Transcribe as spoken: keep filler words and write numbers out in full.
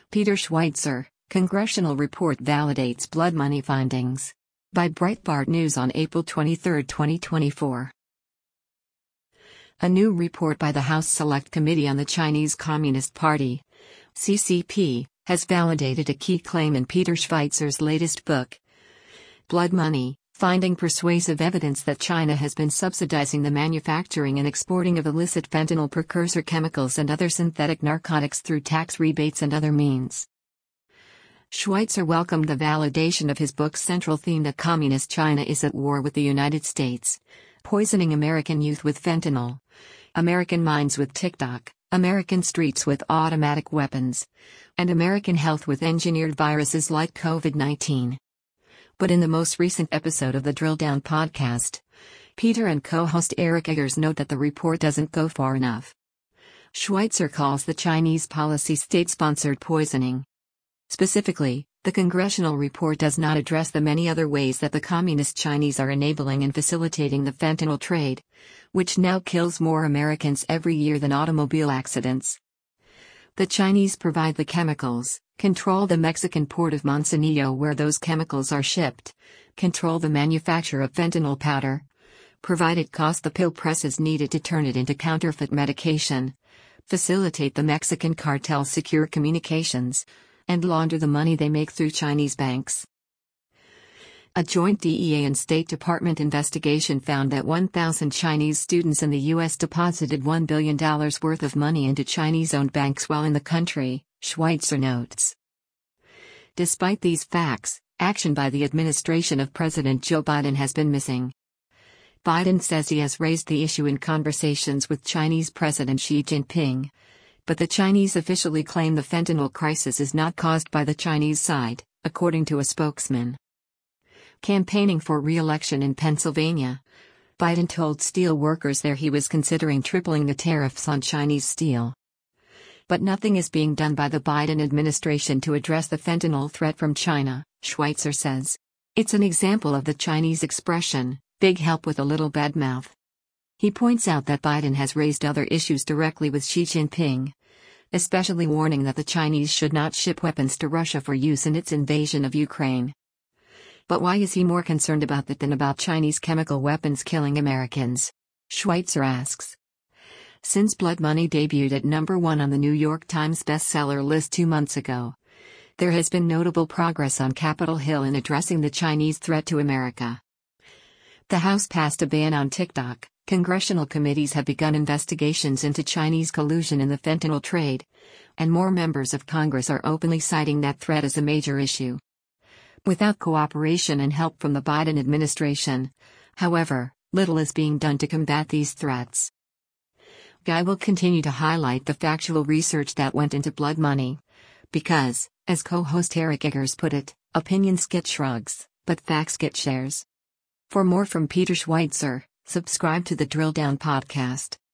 Peter Schweizer, Congressional Report Validates Blood Money Findings. By Breitbart News on April twenty-third, twenty twenty-four. A new report by the House Select Committee on the Chinese Communist Party, C C P, has validated a key claim in Peter Schweizer's latest book, Blood Money, finding persuasive evidence that China has been subsidizing the manufacturing and exporting of illicit fentanyl precursor chemicals and other synthetic narcotics through tax rebates and other means. Schweitzer welcomed the validation of his book's central theme that Communist China is at war with the United States, poisoning American youth with fentanyl, American minds with TikTok, American streets with automatic weapons, and American health with engineered viruses like COVID nineteen. But in the most recent episode of the Drill Down podcast, Peter and co-host Eric Eggers note that the report doesn't go far enough. Schweitzer calls the Chinese policy state-sponsored poisoning. Specifically, the congressional report does not address the many other ways that the Communist Chinese are enabling and facilitating the fentanyl trade, which now kills more Americans every year than automobile accidents. The Chinese provide the chemicals, control the Mexican port of Manzanillo where those chemicals are shipped, control the manufacture of fentanyl powder, provide it cost the pill presses needed to turn it into counterfeit medication, facilitate the Mexican cartel's secure communications, and launder the money they make through Chinese banks. A joint D E A and State Department investigation found that one thousand Chinese students in the U S deposited one billion dollars worth of money into Chinese-owned banks while in the country, Schweitzer notes. Despite these facts, action by the administration of President Joe Biden has been missing. Biden says he has raised the issue in conversations with Chinese President Xi Jinping, but the Chinese officially claim the fentanyl crisis is not caused by the Chinese side, according to a spokesman. Campaigning for re-election in Pennsylvania, Biden told steel workers there he was considering tripling the tariffs on Chinese steel. But nothing is being done by the Biden administration to address the fentanyl threat from China, Schweitzer says. It's an example of the Chinese expression, big help with a little bad mouth. He points out that Biden has raised other issues directly with Xi Jinping, especially warning that the Chinese should not ship weapons to Russia for use in its invasion of Ukraine. But why is he more concerned about that than about Chinese chemical weapons killing Americans? Schweitzer asks. Since Blood Money debuted at number one on the New York Times bestseller list two months ago, there has been notable progress on Capitol Hill in addressing the Chinese threat to America. The House passed a ban on TikTok. Congressional committees have begun investigations into Chinese collusion in the fentanyl trade, and more members of Congress are openly citing that threat as a major issue. Without cooperation and help from the Biden administration, however, little is being done to combat these threats. Guy will continue to highlight the factual research that went into Blood Money, because, as co-host Eric Eggers put it, opinions get shrugs, but facts get shares. For more from Peter Schweitzer, subscribe to the Drill Down podcast.